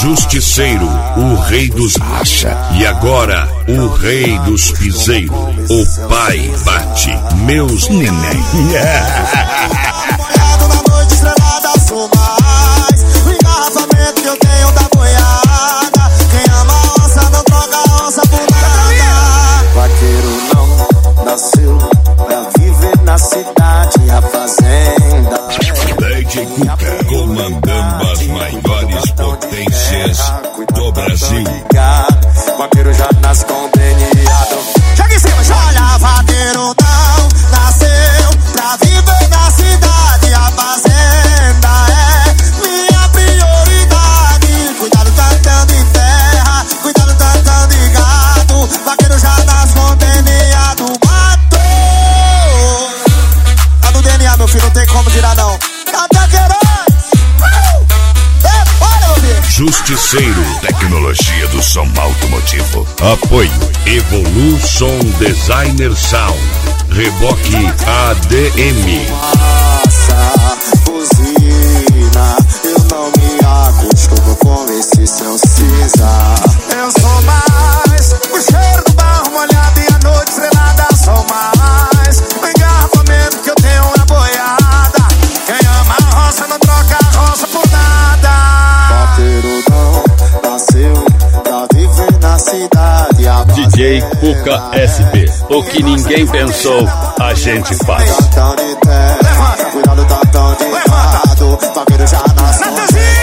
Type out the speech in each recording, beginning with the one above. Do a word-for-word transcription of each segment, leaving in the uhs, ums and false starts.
Justiceiro, o rei dos racha. E agora, o rei dos piseiros. O pai bate, meus neném. Na noite estrelada sou mais o engarrafamento que eu tenho da boiada. Quem ama a onça não troca a onça por nada. Vaqueiro não nasceu pra viver na cidade, a fazenda. D J Cuca, comandando as maiores potências do Brasil. Vaqueiro já nasce com D N A. Joga em cima, joga. Olha, vaqueiro não nasceu pra viver na cidade, a fazenda é minha prioridade. Cuidado tratando de terra, cuidado tratando de gado. Vaqueiro já nasce com D N A do mato. Tá no D N A, meu filho, não tem como tirar não. Justiceiro, tecnologia do som automotivo. Apoio Evolution Designer Sound. Reboque A D M. Massa, buzina, eu não me acostumo com esse seu cinza. Eu sou mais o cheiro do barro molhado e a noite estrelada. Sou mais o engarrafamento que eu tenho na boiada. Quem ama a roça não troca a roça por nada. Vaqueiro não nasceu pra viver na cidade. D J Cuca S P. O que ninguém pensou, a gente faz. Cuidado, tatão de gado. Vaqueiro já nasceu.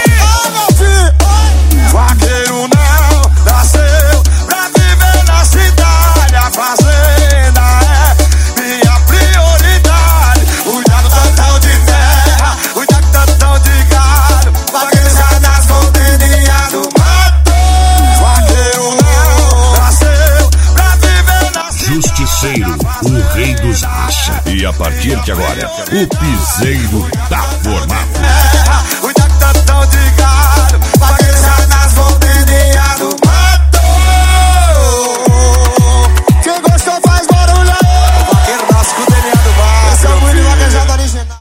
Vaqueiro não nasceu pra viver na cidade, a fazenda é minha prioridade. Cuidado, tatão de terra, cuidado, tatão de gado. Vaqueiro já nasceu com D N A do mato. Vaqueiro não nasceu pra viver na cidade. Justiceiro, o rei dos racha. E a partir de agora, o piseiro tá formado. Cuidado, tatão de gado.